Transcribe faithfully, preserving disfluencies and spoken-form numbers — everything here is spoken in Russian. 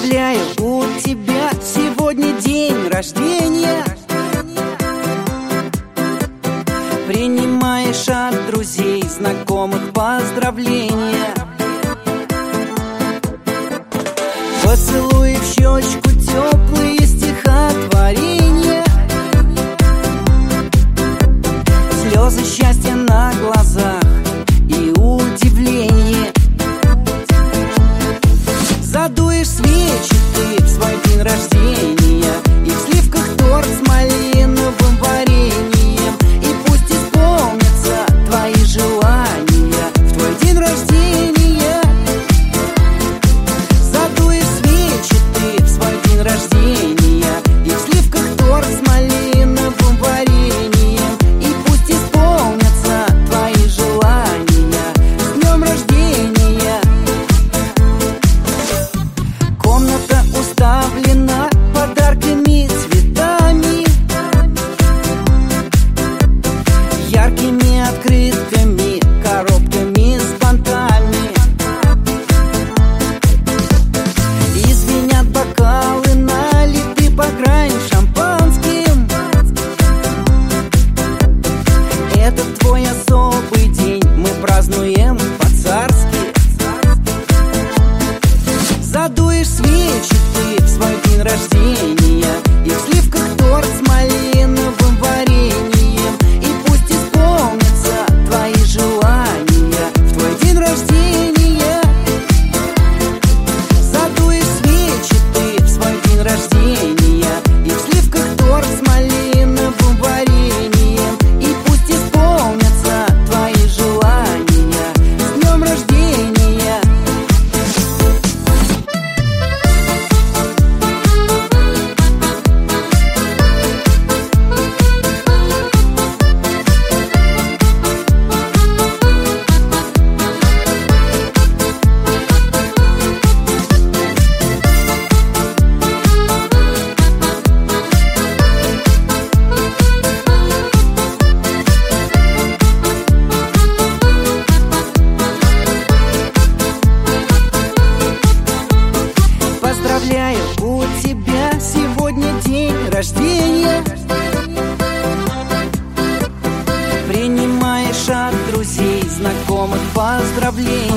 Поздравляю, у тебя сегодня день рождения. Принимаешь от друзей, знакомых поздравления. Поцелуй в щечку, теплые стихотворения. Слезы счастья на глазах и удивление. Задуешь свечи ты в свой день рождения, и в сливках торт с малиновым вареньем. И пусть исполнятся твои желания в твой день рождения. Задуешь свечи ты в свой день рождения, и в сливках торт с малиновым вареньем. И пусть исполнятся твои желания. С днем рождения! Комната уставлена подарками, цветами, яркими открытками, коробками с бантами. И звенят бокалы, налиты по грани шампанским. Это твой особый день, мы празднуем по-царски. Задуешь свечи ты в свой день рождения, и в сливках торт с малиновым вареньем. И пусть исполнятся твои желания в твой день рождения. Задуешь свечи ты в свой день рождения, и в сливках торт с малиновым вареньем. И пусть исполнятся твои желания. С днем рождения! Поздравляю, у тебя сегодня день рождения. Принимаешь от друзей, знакомых поздравления.